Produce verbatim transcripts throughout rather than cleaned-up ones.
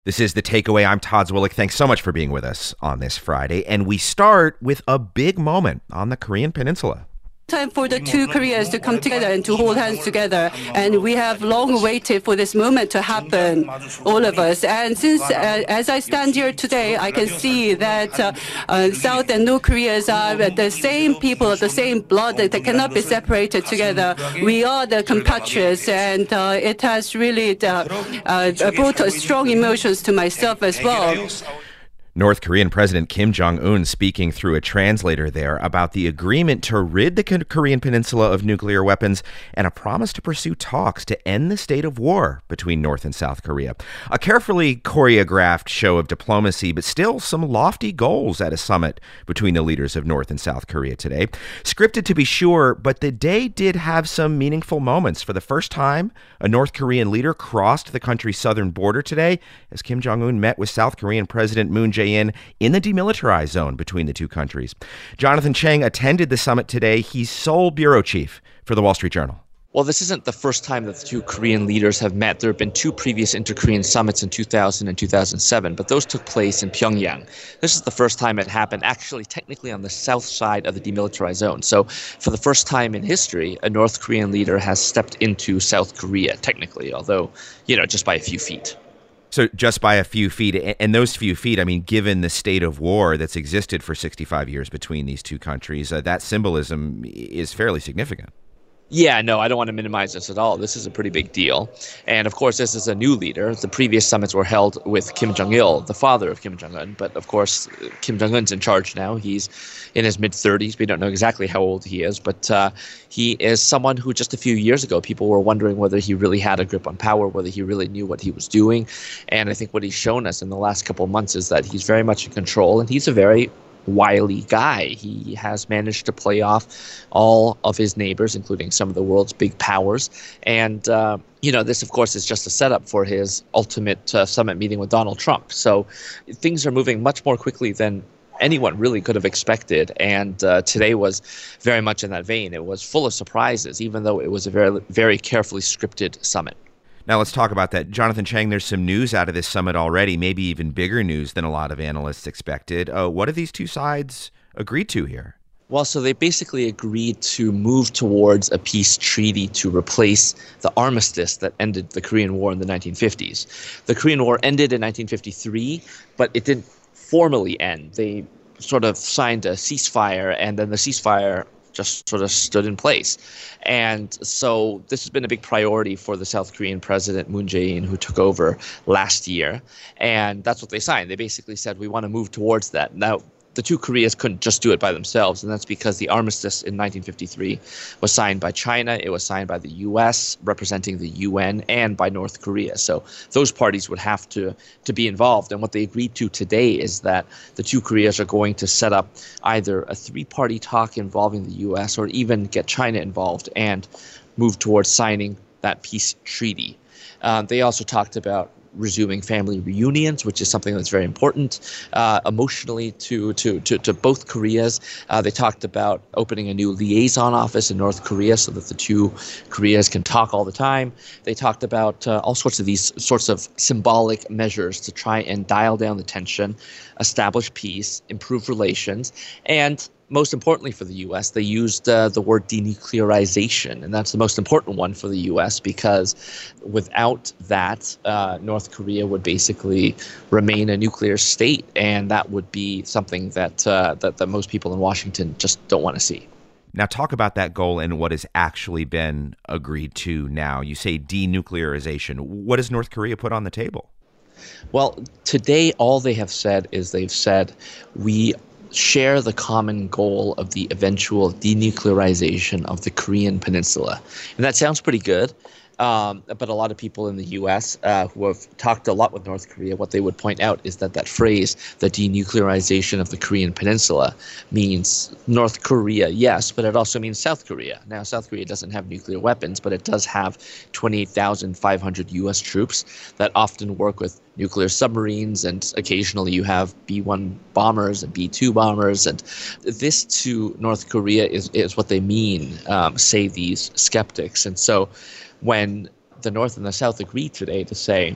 This is The Takeaway. I'm Todd Zwillich. Thanks so much for being with us on this Friday. And we start with a big moment on the Korean Peninsula. Time for the two Koreas to come together and to hold hands together. And we have long waited for this moment to happen, all of us. And since, uh, as I stand here today, I can see that uh, uh, South and North Koreas are the same people, the same blood, that they cannot be separated together. We are the compatriots, and uh, it has really uh, uh, brought strong emotions to myself as well. North Korean President Kim Jong-un speaking through a translator there about the agreement to rid the Korean Peninsula of nuclear weapons and a promise to pursue talks to end the state of war between North and South Korea. A carefully choreographed show of diplomacy, but still some lofty goals at a summit between the leaders of North and South Korea today. Scripted to be sure, but the day did have some meaningful moments. For the first time, a North Korean leader crossed the country's southern border today as Kim Jong-un met with South Korean President Moon Jae-in in in the demilitarized zone between the two countries. Jonathan Chang attended the summit today. He's sole bureau chief for the Wall Street Journal. Well, this isn't the first time that the two Korean leaders have met. There have been two previous inter-Korean summits in two thousand and two thousand seven, but those took place in Pyongyang. This is the first time it happened, actually technically on the south side of the demilitarized zone. So for the first time in history, a North Korean leader has stepped into South Korea, technically, although, you know, just by a few feet. So just by a few feet, and those few feet, I mean, given the state of war that's existed for sixty-five years between these two countries, uh, that symbolism is fairly significant. Yeah, no, I don't want to minimize this at all. This is a pretty big deal. And of course, this is a new leader. The previous summits were held with Kim Jong-il, the father of Kim Jong-un. But of course, Kim Jong-un's in charge now. He's in his mid-thirties. We don't know exactly how old he is. But uh, he is someone who just a few years ago, people were wondering whether he really had a grip on power, whether he really knew what he was doing. And I think what he's shown us in the last couple of months is that he's very much in control. And he's a very wily guy. He has managed to play off all of his neighbors, including some of the world's big powers. And, uh, you know, this, of course, is just a setup for his ultimate uh, summit meeting with Donald Trump. So things are moving much more quickly than anyone really could have expected. And uh, today was very much in that vein. It was full of surprises, even though it was a very, very carefully scripted summit. Now let's talk about that. Jonathan Chang, there's some news out of this summit already, maybe even bigger news than a lot of analysts expected. Uh, what have these two sides agreed to here? Well, so they basically agreed to move towards a peace treaty to replace the armistice that ended the Korean War in the nineteen fifties. The Korean War ended in nineteen fifty-three, but it didn't formally end. They sort of signed a ceasefire, and then the ceasefire just sort of stood in place. And so this has been a big priority for the South Korean president, Moon Jae-in, who took over last year. And that's what they signed. They basically said, we want to move towards that. Now, the two Koreas couldn't just do it by themselves, and that's because the armistice in nineteen fifty-three was signed by China, it was signed by the U S, representing the U N, and by North Korea. So those parties would have to, to be involved. And what they agreed to today is that the two Koreas are going to set up either a three-party talk involving the U S or even get China involved and move towards signing that peace treaty. Uh, they also talked about resuming family reunions, which is something that's very important uh, emotionally to, to, to, to both Koreas. Uh, they talked about opening a new liaison office in North Korea so that the two Koreas can talk all the time. They talked about uh, all sorts of these sorts of symbolic measures to try and dial down the tension, establish peace, improve relations, and most importantly for the U S, they used uh, the word denuclearization, and that's the most important one for the U S because without that, uh, North Korea would basically remain a nuclear state, and that would be something that, uh, that, that most people in Washington just don't want to see. Now talk about that goal and what has actually been agreed to now. You say denuclearization. What does North Korea put on the table? Well, today all they have said is they've said we share the common goal of the eventual denuclearization of the Korean Peninsula. And that sounds pretty good. Um, but a lot of people in the U S uh, who have talked a lot with North Korea, what they would point out is that that phrase, the denuclearization of the Korean Peninsula, means North Korea, yes, but it also means South Korea. Now, South Korea doesn't have nuclear weapons, but it does have twenty-eight thousand five hundred U S troops that often work with nuclear submarines, and occasionally you have B one bombers and B two bombers. And this to North Korea is, is what they mean, um, say these skeptics. And so when the North and the South agreed today to say,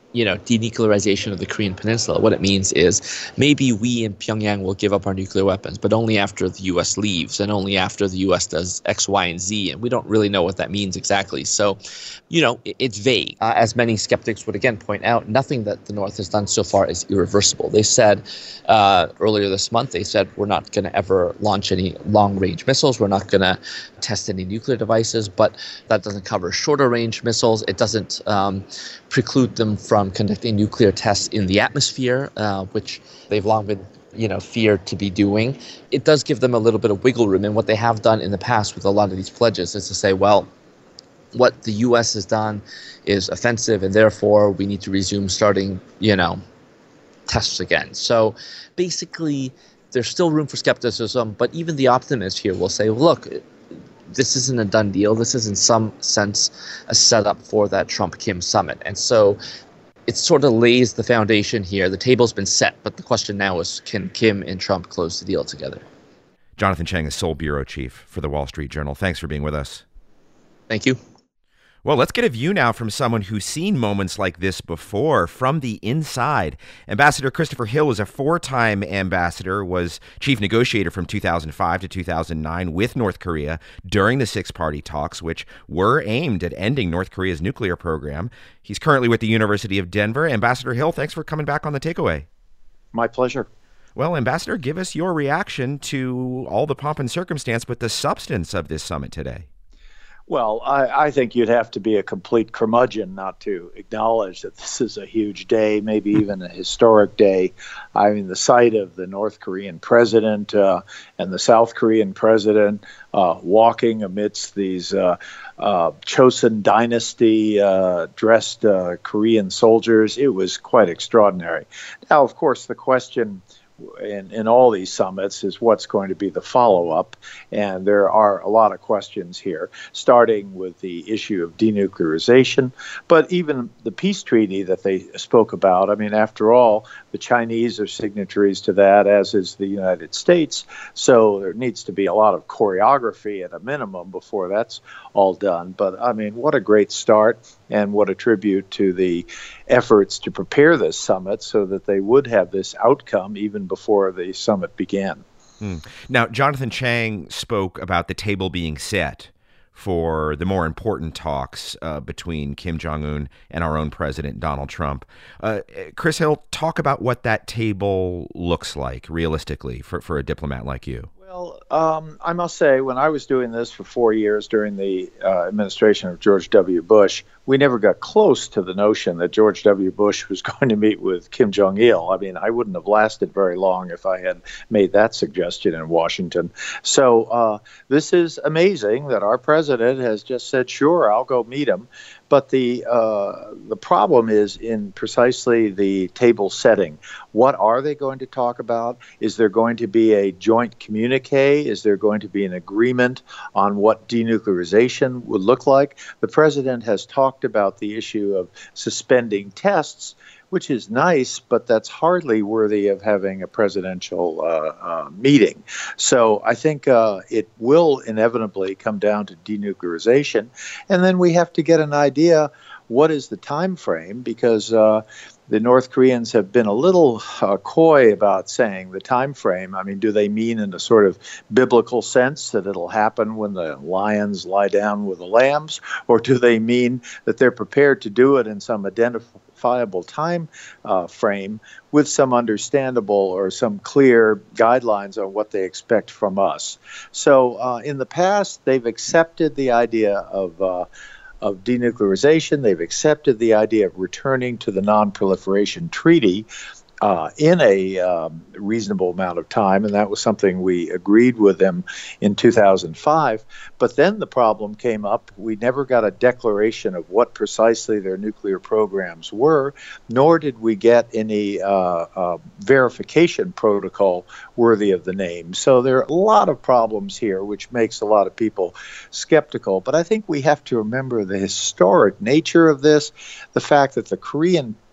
you know, denuclearization of the Korean Peninsula. What it means is maybe we in Pyongyang will give up our nuclear weapons, but only after the U S leaves and only after the U S does X, Y, and Z. And we don't really know what that means exactly. So, you know, it, it's vague. Uh, as many skeptics would again point out, nothing that the North has done so far is irreversible. They said uh, earlier this month, they said we're not going to ever launch any long-range missiles. We're not going to test any nuclear devices, but that doesn't cover shorter-range missiles. It doesn't um, preclude them from From conducting nuclear tests in the atmosphere, uh, which they've long been, you know, feared to be doing. It does give them a little bit of wiggle room, and what they have done in the past with a lot of these pledges is to say, well, what the U S has done is offensive, and therefore we need to resume starting, you know, tests again. So basically, there's still room for skepticism, but even the optimists here will say, well, look, this isn't a done deal. This is in some sense a setup for that Trump-Kim summit. And so it sort of lays the foundation here. The table's been set, but the question now is, can Kim and Trump close the deal together? Jonathan Chang is Seoul Bureau Chief for the Wall Street Journal. Thanks for being with us. Thank you. Well, let's get a view now from someone who's seen moments like this before from the inside. Ambassador Christopher Hill is a four-time ambassador, was chief negotiator from two thousand five to two thousand nine with North Korea during the six-party talks, which were aimed at ending North Korea's nuclear program. He's currently with the University of Denver. Ambassador Hill, thanks for coming back on The Takeaway. My pleasure. Well, Ambassador, give us your reaction to all the pomp and circumstance, but the substance of this summit today. Well, I, I think you'd have to be a complete curmudgeon not to acknowledge that this is a huge day, maybe even a historic day. I mean, the sight of the North Korean president uh, and the South Korean president uh, walking amidst these uh, uh, Chosun dynasty uh, dressed uh, Korean soldiers, it was quite extraordinary. Now, of course, the question In, in all these summits is what's going to be the follow-up, and there are a lot of questions here, starting with the issue of denuclearization, but even the peace treaty that they spoke about. I mean, after all, the Chinese are signatories to that, as is the United States, so there needs to be a lot of choreography at a minimum before that's all done. But, I mean, what a great start, and what a tribute to the efforts to prepare this summit so that they would have this outcome even before the summit began. Hmm. Now, Jonathan Chang spoke about the table being set for the more important talks uh, between Kim Jong-un and our own president, Donald Trump. Uh, Chris Hill, talk about what that table looks like realistically for, for a diplomat like you. Well, um, I must say, when I was doing this for four years during the uh, administration of George W. Bush, we never got close to the notion that George W. Bush was going to meet with Kim Jong-il. I mean, I wouldn't have lasted very long if I had made that suggestion in Washington. So uh, this is amazing that our president has just said, sure, I'll go meet him. But the uh, the problem is in precisely the table setting. What are they going to talk about? Is there going to be a joint communique? Is there going to be an agreement on what denuclearization would look like? The president has talked about the issue of suspending tests, which is nice, but that's hardly worthy of having a presidential uh, uh, meeting. So I think uh, it will inevitably come down to denuclearization. And then we have to get an idea, what is the time frame? Because uh, the North Koreans have been a little uh, coy about saying the time frame. I mean, do they mean in a sort of biblical sense that it'll happen when the lions lie down with the lambs? Or do they mean that they're prepared to do it in some identifiable time uh, frame with some understandable or some clear guidelines on what they expect from us? So uh, in the past, they've accepted the idea of uh, of denuclearization. They've accepted the idea of returning to the Non-Proliferation Treaty uh, in a um, reasonable amount of time, and that was something we agreed with them in two thousand five. But then the problem came up. We never got a declaration of what precisely their nuclear programs were, nor did we get any uh, uh, verification protocol worthy of the name. So there are a lot of problems here, which makes a lot of people skeptical. But I think we have to remember the historic nature of this, the fact that the Korean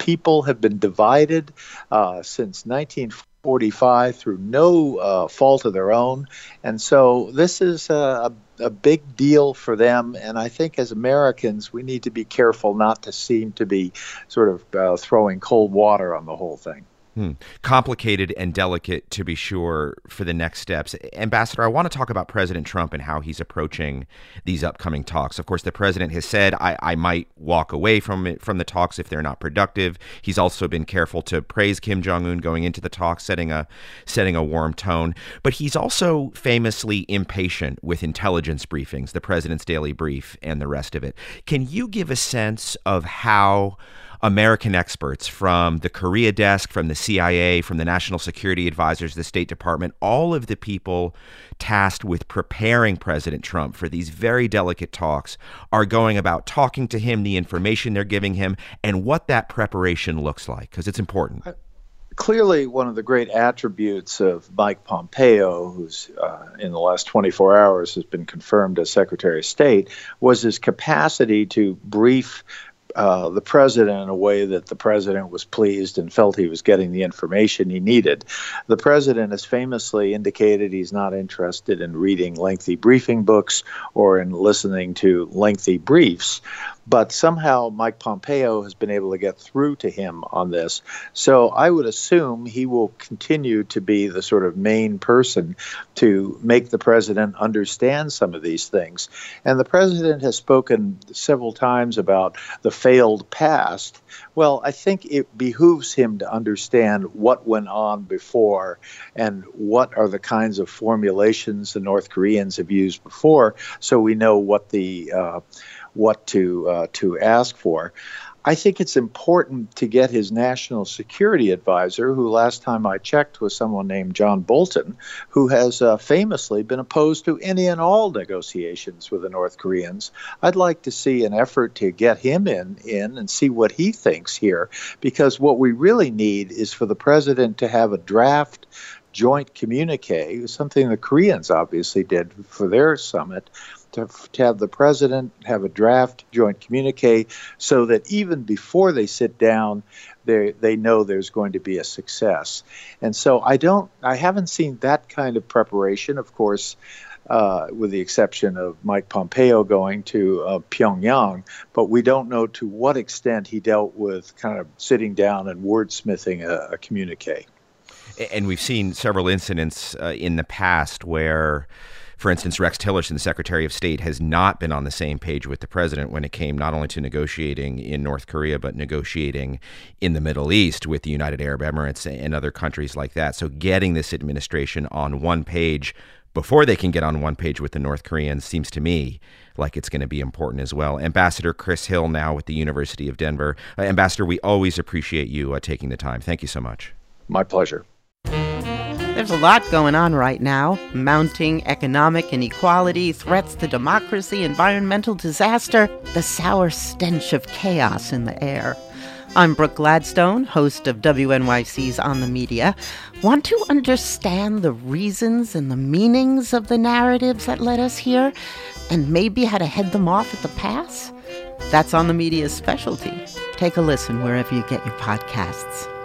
people have been divided uh, since nineteen forty-five through no uh, fault of their own. And so this is a, a big deal for them. And I think as Americans, we need to be careful not to seem to be sort of uh, throwing cold water on the whole thing. Hmm. Complicated and delicate, to be sure, for the next steps. Ambassador, I want to talk about President Trump and how he's approaching these upcoming talks. Of course, the president has said, I, I might walk away from it, from the talks if they're not productive. He's also been careful to praise Kim Jong-un going into the talks, setting a setting a warm tone. But he's also famously impatient with intelligence briefings, the president's daily brief and the rest of it. Can you give a sense of how American experts from the Korea desk, from the C I A, from the National Security Advisors, the State Department, all of the people tasked with preparing President Trump for these very delicate talks are going about talking to him, the information they're giving him, and what that preparation looks like? Because it's important. Clearly, one of the great attributes of Mike Pompeo, who's uh, in the last twenty-four hours has been confirmed as Secretary of State, was his capacity to brief Uh, the president in a way that the president was pleased and felt he was getting the information he needed. The president has famously indicated he's not interested in reading lengthy briefing books or in listening to lengthy briefs. But somehow Mike Pompeo has been able to get through to him on this. So I would assume he will continue to be the sort of main person to make the president understand some of these things. And the president has spoken several times about the failed past. Well, I think it behooves him to understand what went on before and what are the kinds of formulations the North Koreans have used before, so we know what the uh, what to uh, to ask for. I think it's important to get his national security advisor, who last time I checked was someone named John Bolton, who has uh, famously been opposed to any and all negotiations with the North Koreans. I'd like to see an effort to get him in, in and see what he thinks here, because what we really need is for the president to have a draft joint communique, something the Koreans obviously did for their summit, To, to have the president have a draft joint communique so that even before they sit down, they they know there's going to be a success. And so I don't, I haven't seen that kind of preparation, of course, uh, with the exception of Mike Pompeo going to uh, Pyongyang, but we don't know to what extent he dealt with kind of sitting down and wordsmithing a, a communique. And we've seen several incidents uh, in the past where, for instance, Rex Tillerson, the Secretary of State, has not been on the same page with the president when it came not only to negotiating in North Korea, but negotiating in the Middle East with the United Arab Emirates and other countries like that. So getting this administration on one page before they can get on one page with the North Koreans seems to me like it's going to be important as well. Ambassador Chris Hill, now with the University of Denver. Uh, Ambassador, we always appreciate you uh, taking the time. Thank you so much. My pleasure. There's a lot going on right now. Mounting economic inequality, threats to democracy, environmental disaster, the sour stench of chaos in the air. I'm Brooke Gladstone, host of W N Y C's On the Media. Want to understand the reasons and the meanings of the narratives that led us here, and maybe how to head them off at the pass? That's On the Media's specialty. Take a listen wherever you get your podcasts.